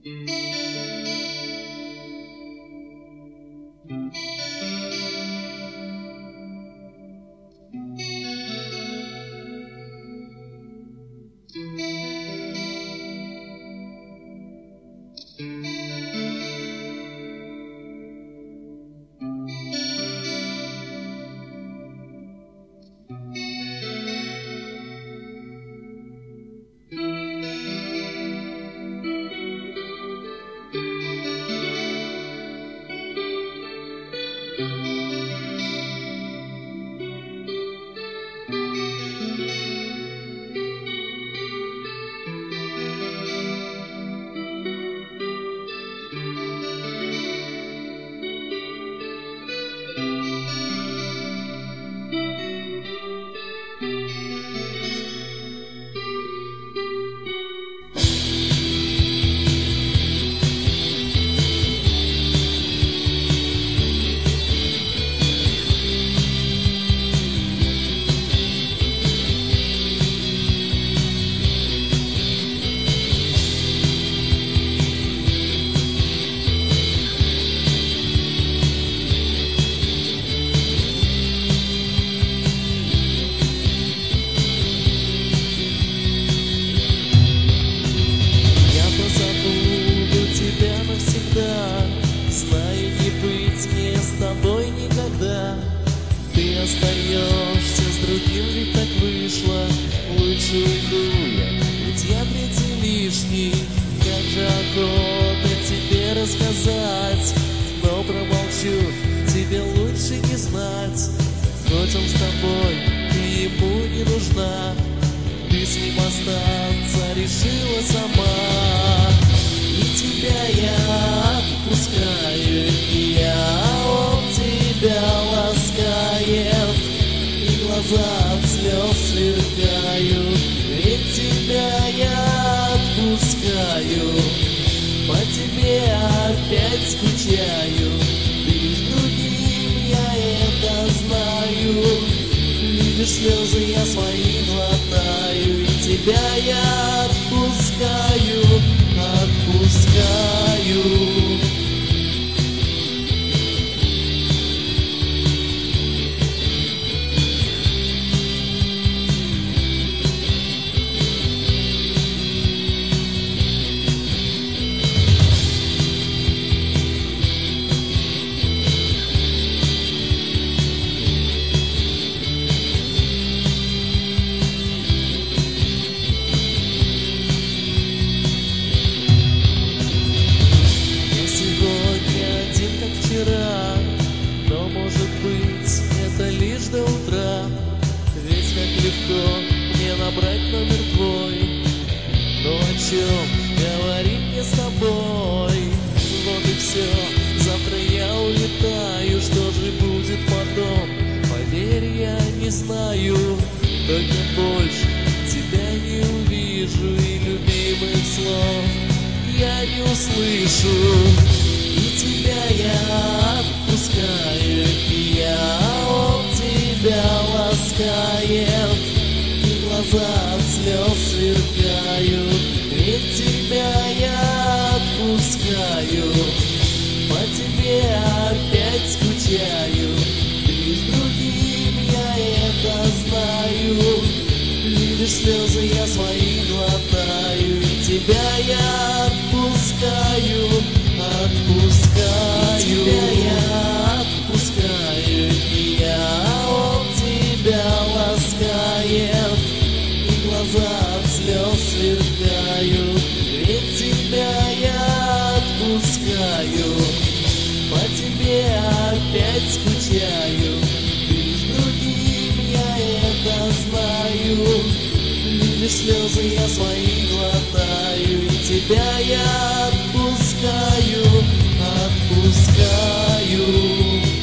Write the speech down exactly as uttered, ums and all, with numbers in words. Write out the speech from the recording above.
Остаешься с другим, ведь так вышло. Лучше уйду я, ведь я третий лишний. Как же охота тебе рассказать, но промолчу, тебе лучше не знать. Хоть он с тобой, ты ему не нужна, ты с ним остаться решила сама. И тебя я отпускаю, и я он тебя ласкает. Глаза от слез сверкают, ведь тебя я отпускаю. По тебе опять скучаю, ты с другим, я это знаю. Видишь, слезы я свои глотаю, и тебя я отпускаю, отпускаю. Но, может быть, это лишь до утра. Ведь как легко мне набрать номер твой. Но о чем говорить мне с тобой? Вот и все, завтра я улетаю. Что же будет потом? Поверь, я не знаю. Только больше тебя не увижу, и любимых слов я не услышу. И тебя я отпускаю, и я он тебя ласкает. И глаза от слез сверкают, ведь тебя я отпускаю. По тебе опять скучаю, ты с другим, я это знаю. Видишь, слезы я свои глотаю, и тебя я отпускаю, отпускаю. И тебя я отпускаю, и я он тебя ласкает. И глаза от слез сверкают, ведь тебя я отпускаю. По тебе опять скучаю, ты с другим, я это знаю. Видишь, слезы я свои глотаю, и тебя я отпускаю, отпускаю.